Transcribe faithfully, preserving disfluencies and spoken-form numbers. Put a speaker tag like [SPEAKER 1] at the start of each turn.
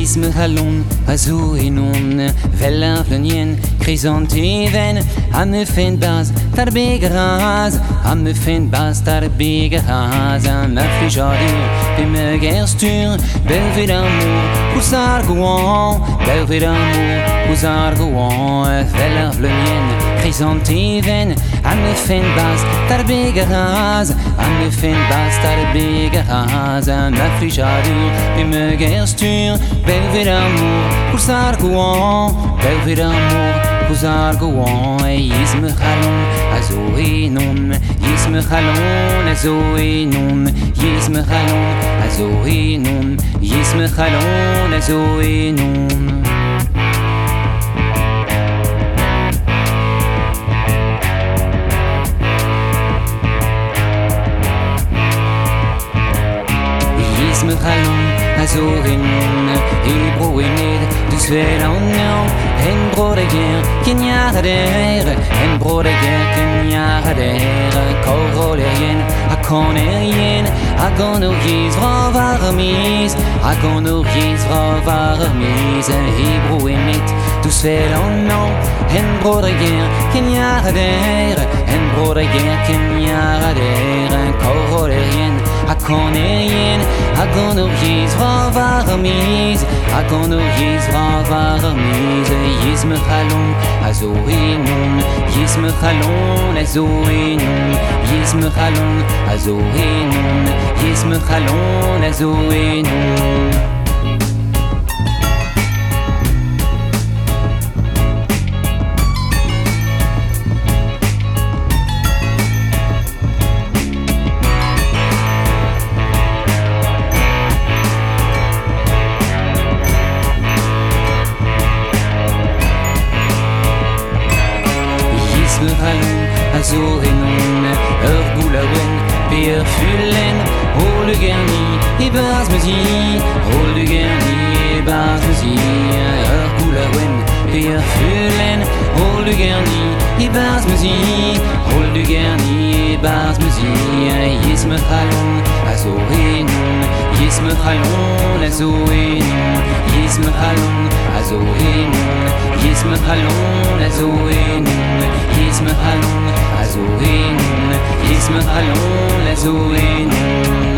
[SPEAKER 1] Yisme halon, azu enon, vella vlenien, chrysantheven, am me fin bas, tar begeraz, am me fin bas, tar begeraz, am me frijadur, pe me gerstur, belvé d'amour, pousar gouan, belvé d'amour, pousar gouan, vella vlenien, chrysantheven, am me fin bas, tar begeraz, am me fin bas, tar begeraz, am me frijadur, pe me gerstur, belvé d'amour, pousar gouan, belvé d'amour, pousar gouan, yisme halon, azo enon, yisme halon, azo enon, yisme halon, azo enon, yisme halon, azo enon. Yisme halon, azo enon, ebro ened, dus vel an naam, en bro de guerre, ken jaren der, en bro de guerre, ken jaren der, korolerien, a konerien, a gonorgies, vra varmis, a gonorgies, vra varmis, ebro ened, dus vel an naam, en bro de guerre, ken jaren der, en bro de guerre, ken jaren der, korolerien, a konerien, a gonorgies, vra varmis, a gonorgies, vra varmis, yisme halon, azo enon, yisme halon, azo enon, yisme halon, azo enon, yisme halon, azo enon. Yisme halon, azo enon, ur goulaouen, pe ur fulen, hol de gerni, e baz mezi, hol de gerni, e baz mezi, ur goulaouen, pe ur fulen, hol de gerni, e baz mezi, hol de gerni, e baz mezi, yisme halon, azo enon, yisme halon, azo enon, yisme halon, azo enon, yisme halon, azo enon, yisme halon, azo enon, yisme halon, azo enon.